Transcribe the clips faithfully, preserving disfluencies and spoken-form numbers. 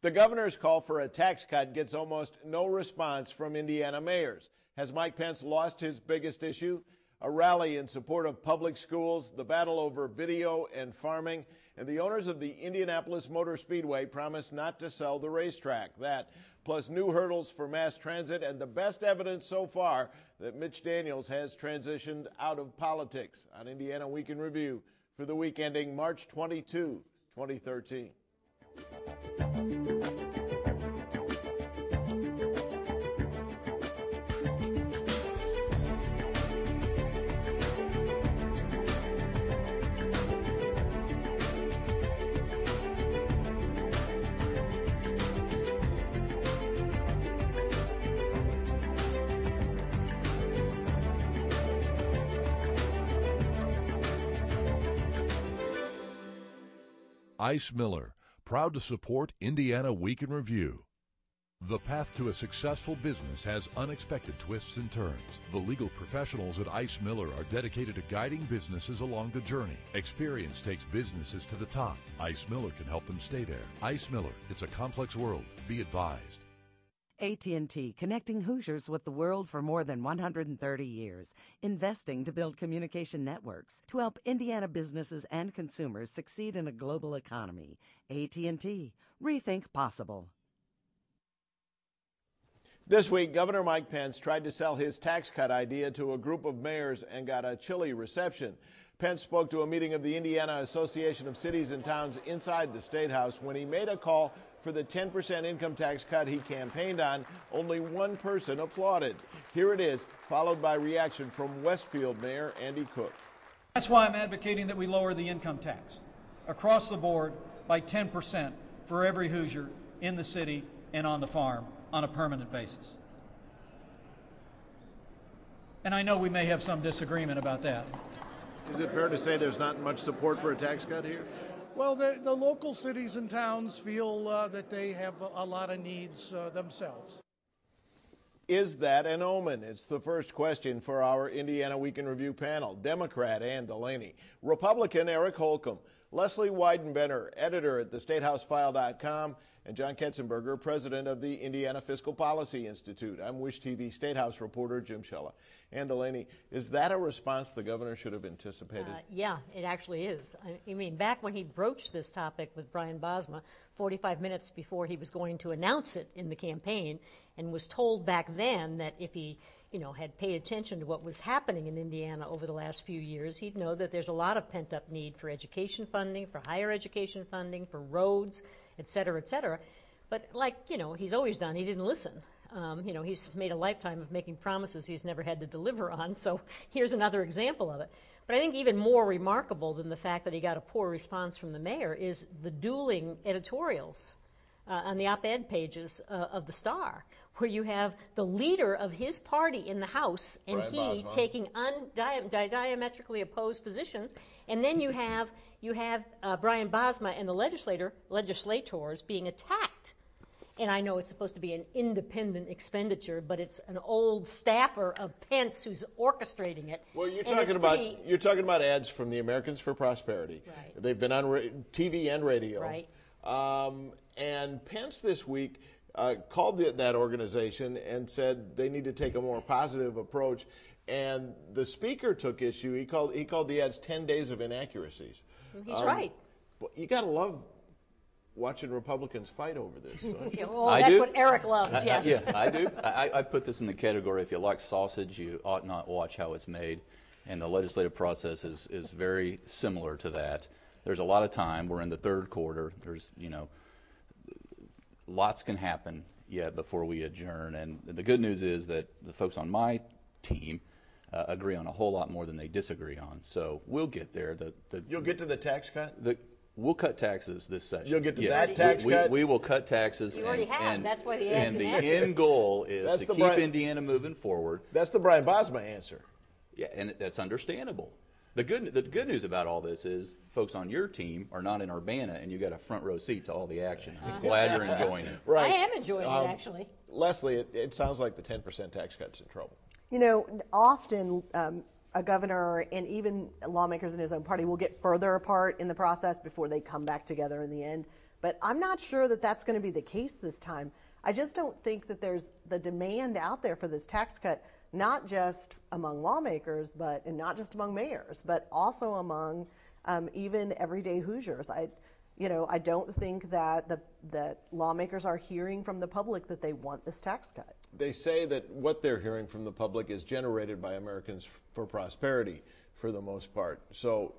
The governor's call for a tax cut gets almost no response from Indiana mayors. Has Mike Pence lost his biggest issue? A rally in support of public schools, the battle over video and farming, and the owners of the Indianapolis Motor Speedway promise not to sell the racetrack. That, plus new hurdles for mass transit and the best evidence so far that Mitch Daniels has transitioned out of politics. On Indiana Week in Review for the week ending March twenty-second, twenty thirteen. Ice Miller, proud to support Indiana Week in Review. The path to a successful business has unexpected twists and turns. The legal professionals at Ice Miller are dedicated to guiding businesses along the journey. Experience takes businesses to the top. Ice Miller can help them stay there. Ice Miller, it's a complex world. Be advised. A T and T, connecting Hoosiers with the world for more than one hundred thirty years, investing to build communication networks to help Indiana businesses and consumers succeed in a global economy. A T and T, rethink possible. This week, Governor Mike Pence tried to sell his tax cut idea to a group of mayors and got a chilly reception. Pence spoke to a meeting of the Indiana Association of Cities and Towns inside the State House when he made a call for the ten percent income tax cut he campaigned on. Only one person applauded. Here it is, followed by reaction from Westfield Mayor Andy Cook. That's why I'm advocating that we lower the income tax across the board by ten percent for every Hoosier in the city and on the farm on a permanent basis. And I know we may have some disagreement about that. Is it fair to say there's not much support for a tax cut here? Well, the, the local cities and towns feel uh, that they have a, a lot of needs uh, themselves. Is that an omen? It's the first question for our Indiana Week in Review panel. Democrat Ann Delaney, Republican Eric Holcomb, Leslie Weidenbender, editor at the state house file dot com, and John Ketzenberger, president of the Indiana Fiscal Policy Institute. I'm Wish T V State House reporter Jim Shella. Ann Delaney, is that a response the governor should have anticipated? Uh, yeah, it actually is. I, I mean, back when he broached this topic with Brian Bosma, forty-five minutes before he was going to announce it in the campaign, and was told back then that if he, you know, had paid attention to what was happening in Indiana over the last few years, he'd know that there's a lot of pent-up need for education funding, for higher education funding, for roads, et cetera, et cetera. But like, you know, he's always done, he didn't listen. Um, you know, he's made a lifetime of making promises he's never had to deliver on, so here's another example of it. But I think even more remarkable than the fact that he got a poor response from the mayor is the dueling editorials uh, on the op-ed pages uh, of the Star, where you have the leader of his party in the House and Brian he Bosma. taking undie- di- diametrically opposed positions, and then you have you have uh, Brian Bosma and the legislator legislators being attacked. And I know it's supposed to be an independent expenditure, but it's an old staffer of Pence who's orchestrating it. Well, you're And talking it's about pretty- you're talking about ads from the Americans for Prosperity. Right. They've been on ra- T V and radio. Right. Um, and Pence this week uh, called the, that organization and said they need to take a more positive approach. And the speaker took issue. He called he called the ads ten days of inaccuracies. He's Um, right. But you got to love watching Republicans fight over this. Don't you? Yeah, well, I that's do. what Eric loves, I- I- yes. yeah, I do. I, I put this in the category, if you like sausage, you ought not watch how it's made. And the legislative process is, is very similar to that. There's a lot of time. We're in the third quarter. There's, you know, lots can happen yet before we adjourn. And the good news is that the folks on my team uh, agree on a whole lot more than they disagree on. So we'll get there. The, the, You'll get to the tax cut? the, We'll cut taxes this session. You'll get to Yes. that tax we, cut? We, we will cut taxes. You and, already have. And, That's why the And ads the and end goal is That's to the keep Brian- Indiana moving forward. That's the Brian Bosma answer. Yeah, and that's understandable. The good the good news about all this is folks on your team are not in Urbana, and you got a front row seat to all the action. I'm glad you're enjoying it. Right. I am enjoying Um, it, actually. Leslie, it, it sounds like the ten percent tax cut's in trouble. You know, often um, a governor and even lawmakers in his own party will get further apart in the process before they come back together in the end. But I'm not sure that that's going to be the case this time. I just don't think that there's the demand out there for this tax cut, not just among lawmakers, but and not just among mayors, but also among um, even everyday Hoosiers. I, you know, I don't think that the that lawmakers are hearing from the public that they want this tax cut. They say that what they're hearing from the public is generated by Americans for Prosperity for the most part. So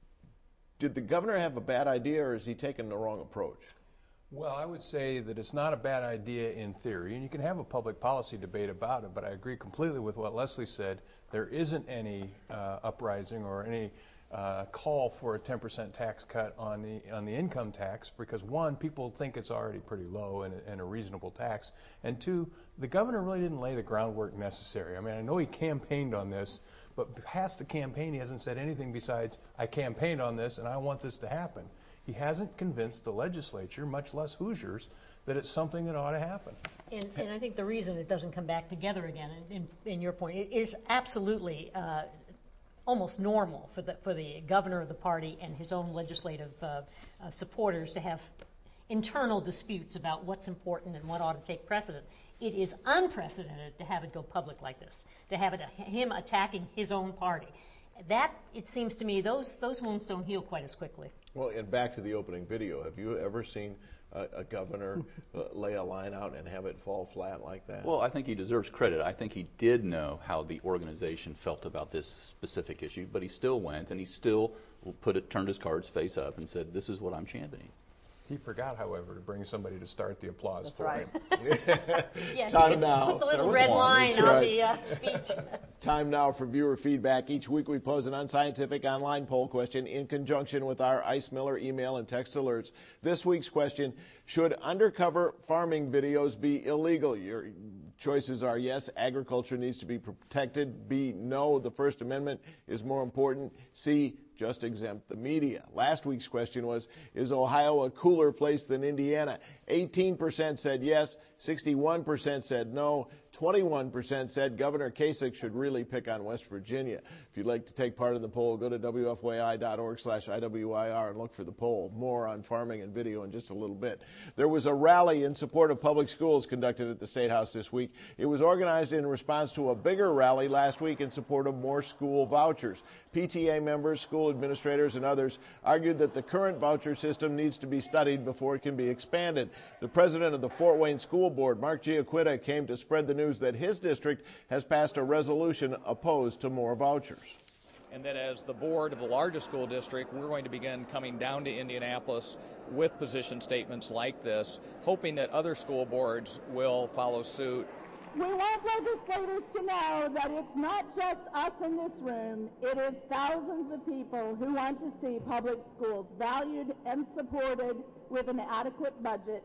did the governor have a bad idea, or is he taking the wrong approach? Well, I would say that it's not a bad idea in theory, and you can have a public policy debate about it, but I agree completely with what Leslie said. There isn't any uh, uprising or any uh, call for a ten percent tax cut on the on the income tax because, one, people think it's already pretty low and, and a reasonable tax, and two, the governor really didn't lay the groundwork necessary. I mean, I know he campaigned on this, but past the campaign, he hasn't said anything besides, I campaigned on this and I want this to happen. He hasn't convinced the legislature, much less Hoosiers, that it's something that ought to happen. And, and I think the reason it doesn't come back together again, in, in, in your point, it is absolutely uh, almost normal for the for the governor of the party and his own legislative uh, uh, supporters to have internal disputes about what's important and what ought to take precedent. It is unprecedented to have it go public like this, to have it him attacking his own party. That, it seems to me, those those wounds don't heal quite as quickly. Well, and back to the opening video, have you ever seen a, a governor uh, lay a line out and have it fall flat like that? Well, I think he deserves credit. I think he did know how the organization felt about this specific issue, but he still went and he still put it, turned his cards face up and said, this is what I'm championing. He forgot, however, to bring somebody to start the applause That's for right. him. Yeah, Time put, now. Put the little was red one. line That's on right. the uh, speech. Time now for viewer feedback. Each week we pose an unscientific online poll question in conjunction with our Ice Miller email and text alerts. This week's question, should undercover farming videos be illegal? Your choices are yes, agriculture needs to be protected. B, no, the First Amendment is more important. C, just exempt the media. Last week's question was, is Ohio a cooler place than Indiana? eighteen percent said yes, sixty-one percent said no, twenty-one percent said Governor Kasich should really pick on West Virginia. If you'd like to take part in the poll, go to W F Y I dot org slash I W I R and look for the poll. More on farming and video in just a little bit. There was a rally in support of public schools conducted at the State House this week. It was organized in response to a bigger rally last week in support of more school vouchers. P T A members, school administrators, and others argued that the current voucher system needs to be studied before it can be expanded. The president of the Fort Wayne School Board, Mark Giaquita, came to spread the news that his district has passed a resolution opposed to more vouchers. And that as the board of the largest school district, we're going to begin coming down to Indianapolis with position statements like this, hoping that other school boards will follow suit. We want legislators to know that it's not just us in this room, it is thousands of people who want to see public schools valued and supported with an adequate budget.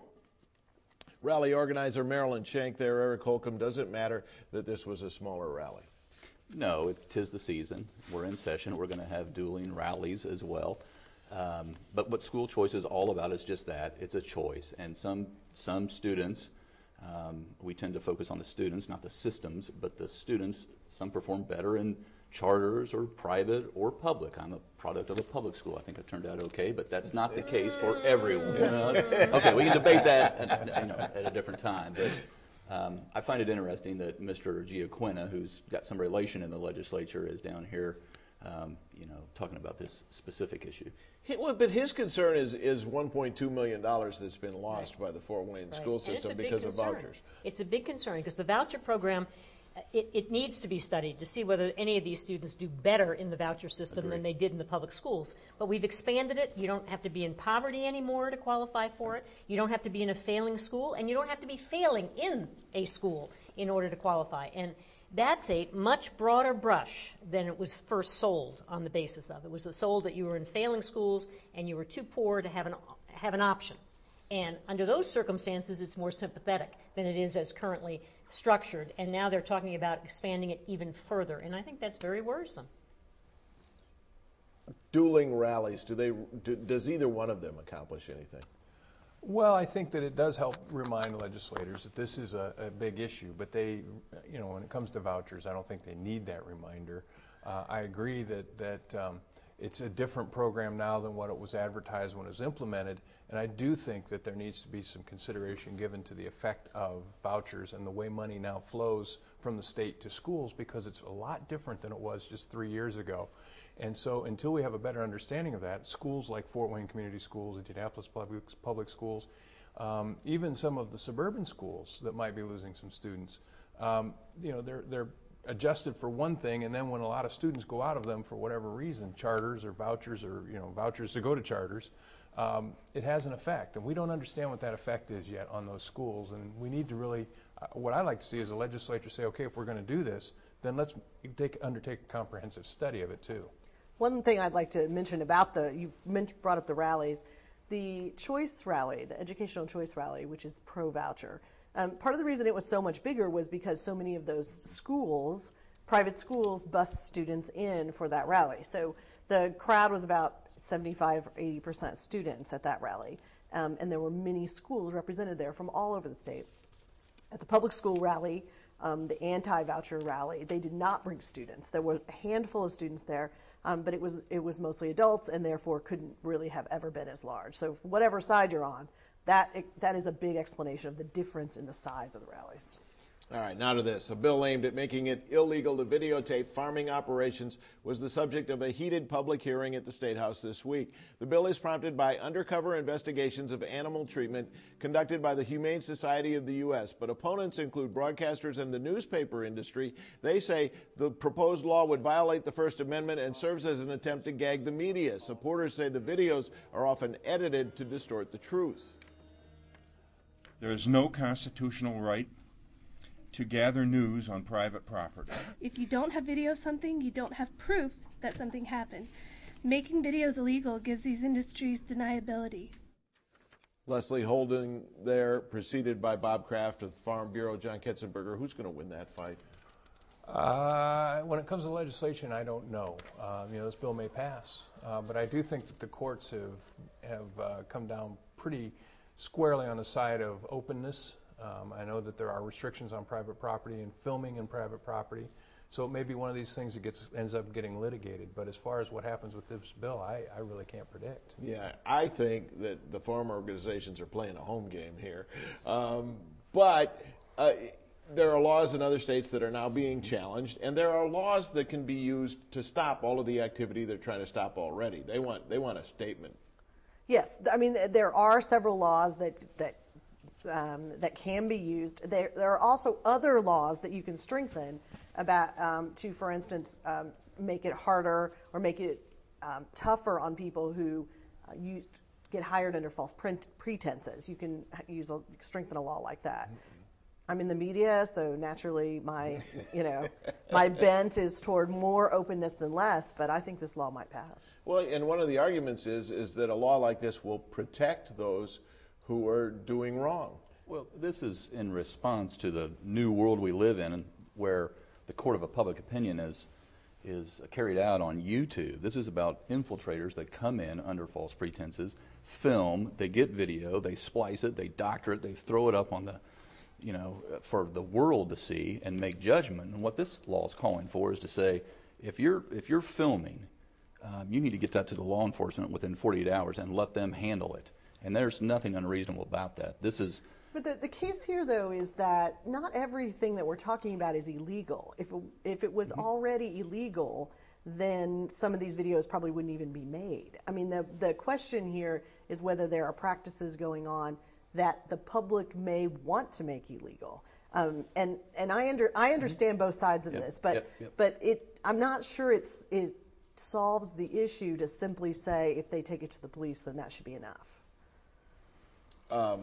Rally organizer Marilyn Shank there, Eric Holcomb, does it matter that this was a smaller rally? No, it tis the season. We're in session. We're going to have dueling rallies as well. Um, but what school choice is all about is just that. It's a choice. And some some students, um, we tend to focus on the students, not the systems, but the students, some perform better in charters or private or public. I'm a product of a public school. I think it turned out okay, but that's not the case for everyone. Okay, we can debate that at, you know, at a different time. But Um, I find it interesting that Mister Giaquina, who's got some relation in the legislature, is down here, um, you know, talking about this specific issue. He, well, but his concern is is one point two million dollars that's been lost right. by the Fort Wayne right. school system because concern. of vouchers. It's a big concern because the voucher program, it, it needs to be studied to see whether any of these students do better in the voucher system Agreed. than they did in the public schools. But we've expanded it. You don't have to be in poverty anymore to qualify for it. You don't have to be in a failing school, and you don't have to be failing in a school in order to qualify. And that's a much broader brush than it was first sold on the basis of. It was sold that you were in failing schools and you were too poor to have an have an option. And under those circumstances, it's more sympathetic than it is as currently structured. And now they're talking about expanding it even further. And I think that's very worrisome. Dueling rallies, do they? Do, does either one of them accomplish anything? Well, I think that it does help remind legislators that this is a, a big issue. But they, you know, when it comes to vouchers, I don't think they need that reminder. Uh, I agree that that um, it's a different program now than what it was advertised when it was implemented. And I do think that there needs to be some consideration given to the effect of vouchers and the way money now flows from the state to schools, because it's a lot different than it was just three years ago. And so until we have a better understanding of that, schools like Fort Wayne Community Schools, Indianapolis Public, Public Schools, um, even some of the suburban schools that might be losing some students, um, you know, they're, they're adjusted for one thing, and then when a lot of students go out of them for whatever reason, charters or vouchers or, you know, vouchers to go to charters, um, it has an effect. And we don't understand what that effect is yet on those schools. And we need to really, uh, what I like to see is a legislature say, okay, if we're going to do this, then let's take, undertake a comprehensive study of it too. One thing I'd like to mention about the, you brought up the rallies, the choice rally, the educational choice rally, which is pro-voucher. Um, part of the reason it was so much bigger was because so many of those schools, private schools, bus students in for that rally. So the crowd was about seventy-five or eighty percent students at that rally, um, and there were many schools represented there from all over the state. At the public school rally, um, the anti-voucher rally, they did not bring students. There were a handful of students there, um, but it was it was mostly adults, and therefore couldn't really have ever been as large. So whatever side you're on, that that is a big explanation of the difference in the size of the rallies. All right, now to this. A bill aimed at making it illegal to videotape farming operations was the subject of a heated public hearing at the State House this week. The bill is prompted by undercover investigations of animal treatment conducted by the Humane Society of the U S, but opponents include broadcasters and the newspaper industry. They say the proposed law would violate the First Amendment and serves as an attempt to gag the media. Supporters say the videos are often edited to distort the truth. There is no constitutional right to gather news on private property. If you don't have video of something, you don't have proof that something happened. Making videos illegal gives these industries deniability. Leslie Holden there, preceded by Bob Kraft of the Farm Bureau. John Ketzenberger, who's going to win that fight? Uh, when it comes to legislation, I don't know. Um, you know, this bill may pass, uh, but I do think that the courts have have uh, come down pretty squarely on the side of openness. Um, I know that there are restrictions on private property and filming in private property, so it may be one of these things that gets ends up getting litigated. But as far as what happens with this bill, I, I really can't predict. Yeah, I think that the farm organizations are playing a home game here. Um, but uh, there are laws in other states that are now being challenged, and there are laws that can be used to stop all of the activity they're trying to stop already. They want they want a statement. Yes, I mean, there are several laws that that Um, that can be used. There, there are also other laws that you can strengthen about um, to, for instance, um, make it harder or make it um, tougher on people who uh, you get hired under false print pretenses. You can use a, strengthen a law like that. I'm in the media, so naturally my, you know, my bent is toward more openness than less, but I think this law might pass. Well, and one of the arguments is is that a law like this will protect those who are doing wrong. Well, this is in response to the new world we live in, where the court of a public opinion is is carried out on YouTube. This is about infiltrators that come in under false pretenses, film, they get video, they splice it, they doctor it, they throw it up on the, you know, for the world to see and make judgment. And what this law is calling for is to say, if you're if you're filming, um, you need to get that to the law enforcement within forty-eight hours and let them handle it. And there's nothing unreasonable about that. This is. But the, the case here, though, is that not everything that we're talking about is illegal. If it, if it was mm-hmm. already illegal, then some of these videos probably wouldn't even be made. I mean, the the question here is whether there are practices going on that the public may want to make illegal. Um, and and I under I understand both sides of yep, this, but yep, yep. but it I'm not sure it's it solves the issue to simply say if they take it to the police, then that should be enough. Um,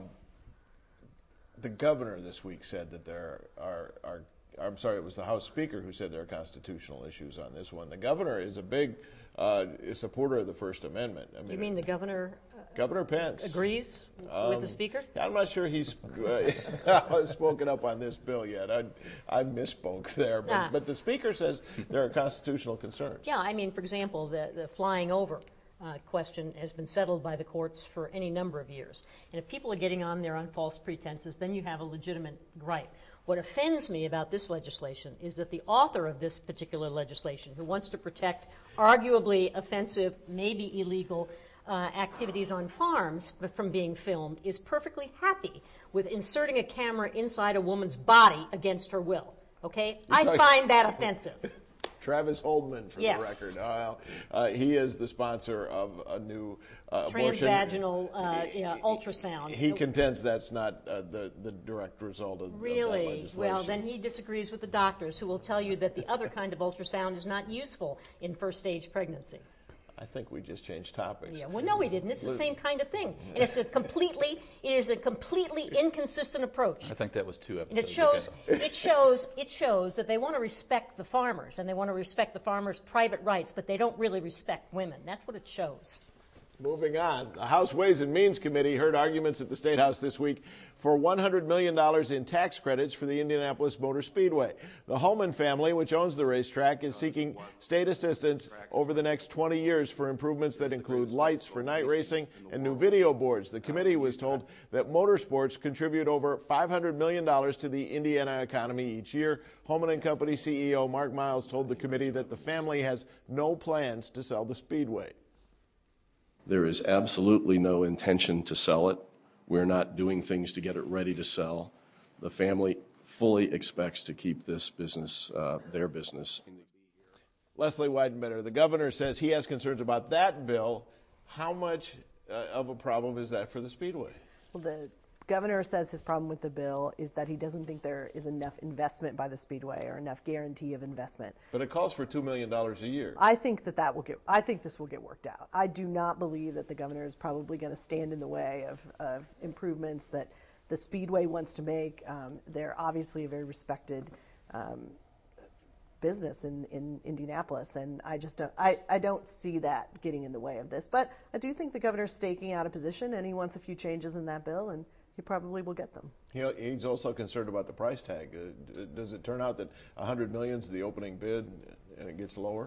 the governor this week said that there are, are, I'm sorry, it was the House Speaker who said there are constitutional issues on this one. The governor is a big uh, supporter of the First Amendment. I mean, you mean the governor? Uh, Governor Pence agrees um, with the Speaker? I'm not sure he's uh, spoken up on this bill yet. I, I misspoke there, but, ah. but the Speaker says there are constitutional concerns. Yeah, I mean, for example, the, the flying over Uh, question has been settled by the courts for any number of years. And if people are getting on there on false pretenses, then you have a legitimate right. What offends me about this legislation is that the author of this particular legislation, who wants to protect arguably offensive, maybe illegal uh, activities on farms from being filmed is perfectly happy with inserting a camera inside a woman's body against her will. Okay? I find that offensive. Travis Holdman, for yes. the record. Uh, uh, he is the sponsor of a new uh, abortion. Transvaginal uh, yeah, ultrasound. He contends that's not uh, the, the direct result of, really? of that legislation. Well, then he disagrees with the doctors who will tell you that the other kind of ultrasound is not useful in first-stage pregnancy. I think we just changed topics. Yeah, well, no, we didn't. It's the same kind of thing. And it's a completely, it is a completely inconsistent approach. I think that was two episodes And it shows, ago. it shows, it shows that they want to respect the farmers and they want to respect the farmers' private rights, but they don't really respect women. That's what it shows. Moving on, the House Ways and Means Committee heard arguments at the State House this week for one hundred million dollars in tax credits for the Indianapolis Motor Speedway. The Holman family, which owns the racetrack, is seeking state assistance over the next twenty years for improvements that include lights for night racing and new video boards. The committee was told that motorsports contribute over five hundred million dollars to the Indiana economy each year. Holman and Company C E O Mark Miles told the committee that the family has no plans to sell the speedway. There is absolutely no intention to sell it. We're not doing things to get it ready to sell. The family fully expects to keep this business, uh, their business. Leslie Weidenbender, the governor says he has concerns about that bill. How much uh, of a problem is that for the Speedway? Well, the governor says his problem with the bill is that he doesn't think there is enough investment by the Speedway or enough guarantee of investment. But it calls for two million dollars a year. I think that that will get, I think this will get worked out. I do not believe that the governor is probably going to stand in the way of, of improvements that the Speedway wants to make. Um, they're obviously a very respected um, business in, in Indianapolis, and I just don't, I, I don't see that getting in the way of this. But I do think the governor's staking out a position, and he wants a few changes in that bill, and he probably will get them. He, he's also concerned about the price tag. Uh, does it turn out that one hundred million dollars is the opening bid and it gets lower?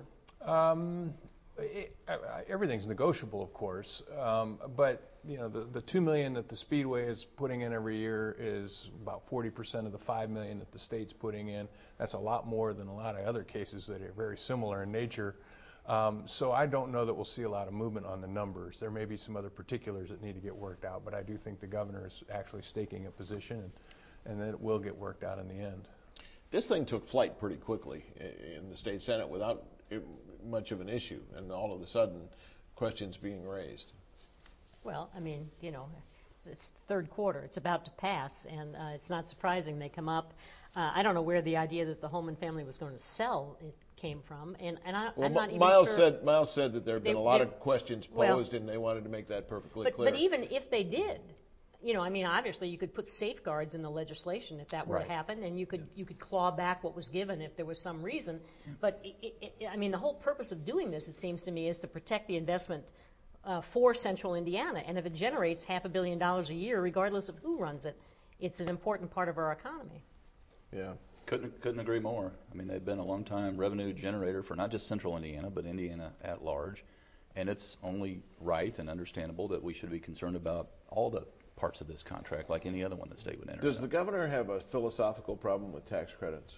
Um, it, I, everything's negotiable, of course, um, but you know the, the two million dollars that the Speedway is putting in every year is about forty percent of the five million dollars that the state's putting in. That's a lot more than a lot of other cases that are very similar in nature. Um, so I don't know that we'll see a lot of movement on the numbers. There may be some other particulars that need to get worked out, but I do think the governor is actually staking a position, and, and that it will get worked out in the end. This thing took flight pretty quickly in the state Senate without much of an issue, and all of a sudden, questions being raised. Well, I mean, you know, it's the third quarter. It's about to pass, and uh, it's not surprising they come up. Uh, I don't know where the idea that the Holman family was going to sell it came from, and, and I, well, I'm not even Miles sure. Said, Miles said that there have been they, a lot they, of questions posed, well, and they wanted to make that perfectly but, clear. But even if they did, you know, I mean, obviously you could put safeguards in the legislation if that were right. to happen, and you could you could claw back what was given if there was some reason. But it, it, I mean, the whole purpose of doing this, it seems to me, is to protect the investment uh, for Central Indiana, and if it generates half a billion dollars a year, regardless of who runs it, it's an important part of our economy. Yeah. Couldn't couldn't agree more. I mean, they've been a long-time revenue generator for not just Central Indiana, but Indiana at large, and it's only right and understandable that we should be concerned about all the parts of this contract, like any other one the state would enter. Does the governor have a philosophical problem with tax credits?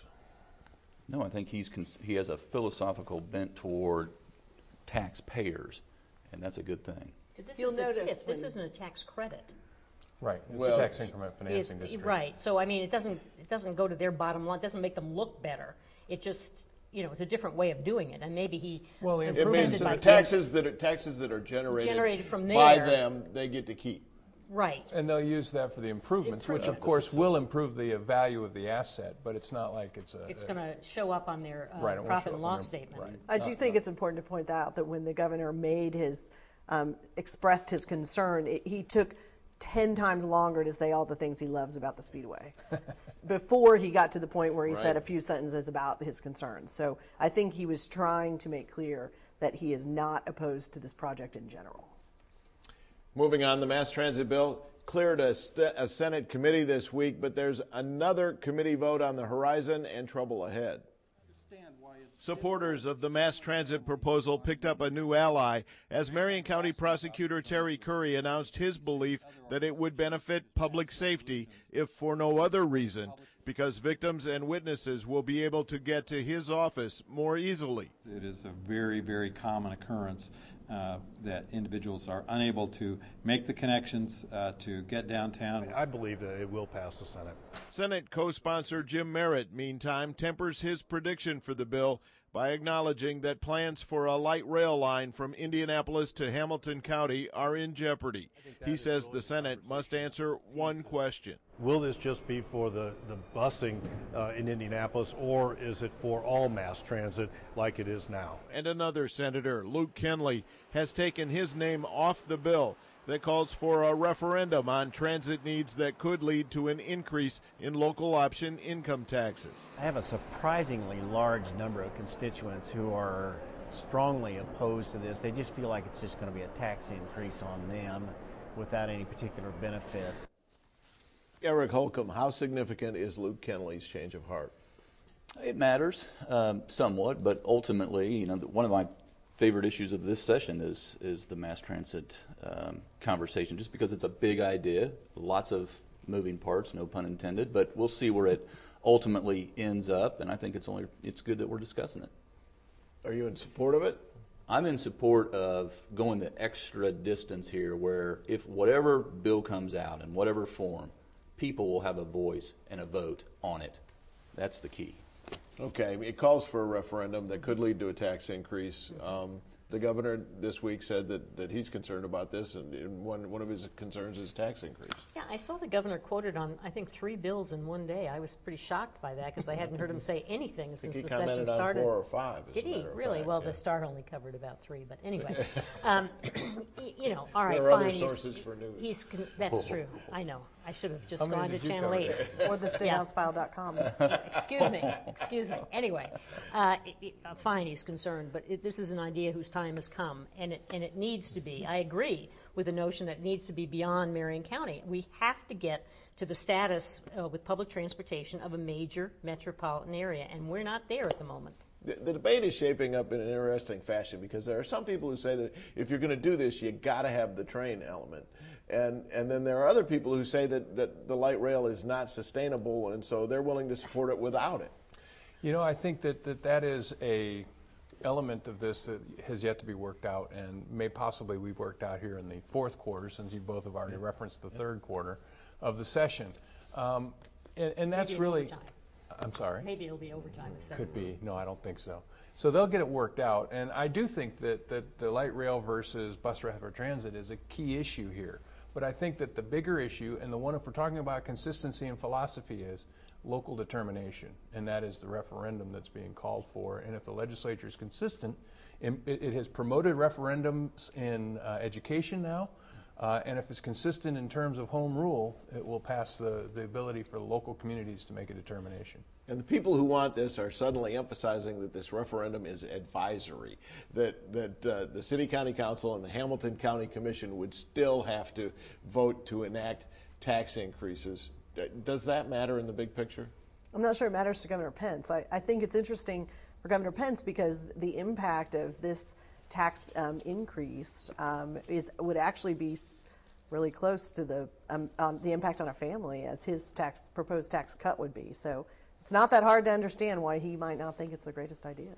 No, I think he's cons- he has a philosophical bent toward taxpayers, and that's a good thing. This You'll is a notice tip. This when- isn't a tax credit. Right. It's Well, a tax increment financing It's, district. right. So I mean, it doesn't it doesn't go to their bottom line. It doesn't make them look better. It just, you know, it's a different way of doing it. And maybe he well, was it means offended by taxes that are taxes that are generated, generated from by there. them, they get to keep. Right. And they'll use that for the improvements, which of Improvements. course will improve the uh, value of the asset, but it's not like it's a. It's a- going to show up on their uh, Right, it won't profit show and up on loss their- statement. right. I do think it's important to point out that when the governor made his, um, expressed his concern, it, he took ten times longer to say all the things he loves about the Speedway before he got to the point where he Right. said a few sentences about his concerns. So I think he was trying to make clear that he is not opposed to this project in general. Moving on, the mass transit bill cleared a, st- a Senate committee this week, but there's another committee vote on the horizon and trouble ahead. Supporters of the mass transit proposal picked up a new ally as Marion County Prosecutor Terry Curry announced his belief that it would benefit public safety, if for no other reason, because victims and witnesses will be able to get to his office more easily. It is a very, very common occurrence uh, that individuals are unable to make the connections uh, to get downtown. I believe that it will pass the Senate. Senate co-sponsor Jim Merritt, meantime, tempers his prediction for the bill by acknowledging that plans for a light rail line from Indianapolis to Hamilton County are in jeopardy. He says the Senate must answer one question. Will this just be for the, the busing uh, in Indianapolis, or is it for all mass transit like it is now? And another senator, Luke Kenley, has taken his name off the bill that calls for a referendum on transit needs that could lead to an increase in local option income taxes. I have a surprisingly large number of constituents who are strongly opposed to this. They just feel like it's just going to be a tax increase on them without any particular benefit. Eric Holcomb, how significant is Luke Kenley's change of heart? It matters um, somewhat, but ultimately, you know, one of my favorite issues of this session is is the mass transit um, conversation, just because it's a big idea, lots of moving parts, no pun intended, but we'll see where it ultimately ends up, and I think it's only it's good that we're discussing it. Are you in support of it? I'm in support of going the extra distance here, where if whatever bill comes out in whatever form, people will have a voice and a vote on it. That's the key. Okay, it calls for a referendum that could lead to a tax increase. Um, the governor this week said that, that he's concerned about this, and, and one one of his concerns is tax increase. Yeah, I saw the governor quoted on, I think, three bills in one day. I was pretty shocked by that because I hadn't heard him say anything since the session started. He commented on four or five. Did he? Really? Fact, well, yeah. the Start only covered about three, but anyway. um, you know, all right, there are fine. Other sources he's, for news. He's con- that's true. I know. I should have just How many gone to did you Channel cover eight. Or the state house file dot com. Yeah, excuse me. Excuse me. Anyway, uh, it, it, uh, fine, he's concerned, but it, this is an idea whose time has come, and it, and it needs to be. I agree with the notion that it needs to be beyond Marion County. We have to get to the status uh, with public transportation of a major metropolitan area, and we're not there at the moment. The, the debate is shaping up in an interesting fashion because there are some people who say that if you're going to do this, you got to have the train element. And and then there are other people who say that, that the light rail is not sustainable, and so they're willing to support it without it. You know, I think that that, that is a element of this that has yet to be worked out and may possibly be worked out here in the fourth quarter, since you both have already yeah. referenced the yeah. third quarter of the session. Um, and, and that's Maybe really... overtime. I'm sorry? Maybe it'll be overtime. Could be. No, I don't think so. So they'll get it worked out. And I do think that, that the light rail versus bus rapid transit is a key issue here. But I think that the bigger issue, and the one if we're talking about consistency and philosophy, is local determination, and that is the referendum that's being called for. And if the legislature is consistent, it, it has promoted referendums in uh, education now, uh, and if it's consistent in terms of home rule, it will pass the, the ability for local communities to make a determination. And the people who want this are suddenly emphasizing that this referendum is advisory, that that uh, the City County Council and the Hamilton County Commission would still have to vote to enact tax increases. Does that matter in the big picture? I'm not sure it matters to Governor Pence. I, I think it's interesting for Governor Pence because the impact of this tax um, increase um, is would actually be really close to the um, um, the impact on a family as his tax proposed tax cut would be. So it's not that hard to understand why he might not think it's the greatest idea.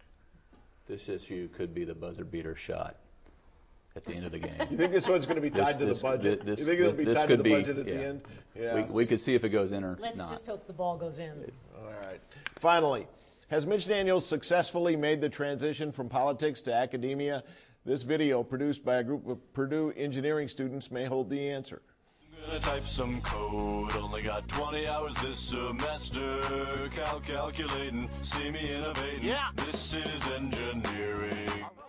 This issue could be the buzzer beater shot at the end of the game. You think this one's going to be tied this, to the budget? This, you think it'll be tied to the be, budget at yeah. the end? Yeah. We, we could see if it goes in or Let's not. just hope the ball goes in. All right. Finally, has Mitch Daniels successfully made the transition from politics to academia? This video, produced by a group of Purdue engineering students, may hold the answer. I'm gonna type some code, only got twenty hours this semester. Cal calculating, see me innovating. Yeah. This is engineering.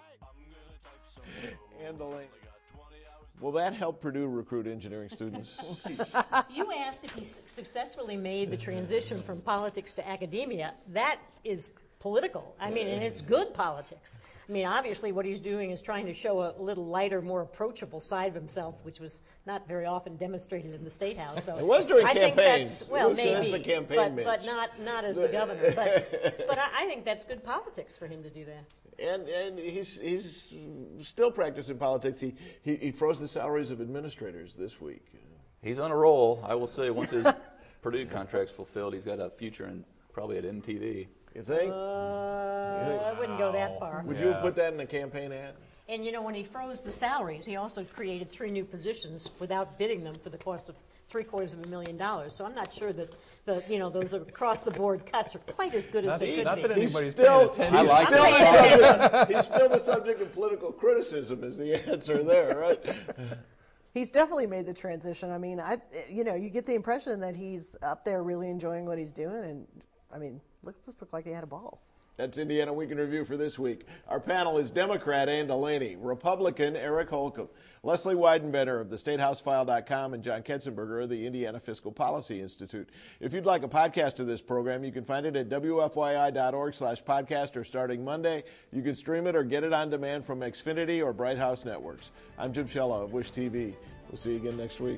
Handling. Will that help Purdue recruit engineering students? You asked if he successfully made the transition from politics to academia. That is political. I mean, and it's good politics. I mean, obviously what he's doing is trying to show a little lighter, more approachable side of himself, which was not very often demonstrated in the State House. So it was during I campaigns. Think that's, well, it was, maybe, the campaign but, Mitch. but not not as the governor. But but I, I think that's good politics for him to do that. And and he's he's still practicing politics. He, he he froze the salaries of administrators this week. He's on a roll. I will say, once his Purdue contract's fulfilled, he's got a future in probably at M T V. You think? Uh, I wouldn't go that far. Would Yeah. you have put that in a campaign ad? And, you know, when he froze the salaries, he also created three new positions without bidding them for the cost of three quarters of a million dollars. So I'm not sure that the, you know, those across-the-board cuts are quite as good as Not, they could not be. that anybody's He's still, paying attention. he's, like still it. the subject, he's still the subject of political criticism is the answer there, right? He's definitely made the transition. I mean, I, you know, you get the impression that he's up there really enjoying what he's doing, and I mean, looks this look like he had a ball. That's Indiana Week in Review for this week. Our panel is Democrat Ann Delaney, Republican Eric Holcomb, Leslie Weidenbender of the State House File dot com, and John Ketzenberger of the Indiana Fiscal Policy Institute. If you'd like a podcast of this program, you can find it at W F Y I dot org slash podcast, or starting Monday, you can stream it or get it on demand from Xfinity or Bright House Networks. I'm Jim Shella of Wish T V. We'll see you again next week.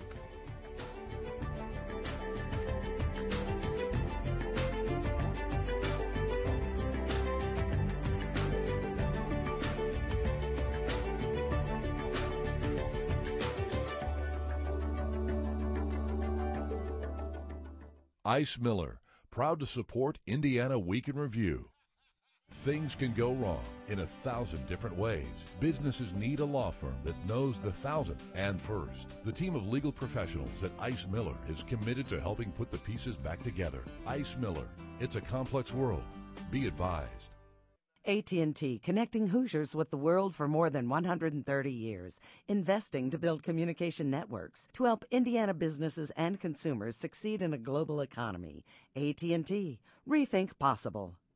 Ice Miller, proud to support Indiana Week in Review. Things can go wrong in a thousand different ways. Businesses need a law firm that knows the thousand and first. The team of legal professionals at Ice Miller is committed to helping put the pieces back together. Ice Miller, it's a complex world. Be advised. A T and T, connecting Hoosiers with the world for more than one hundred thirty years, investing to build communication networks to help Indiana businesses and consumers succeed in a global economy. A T and T, rethink possible.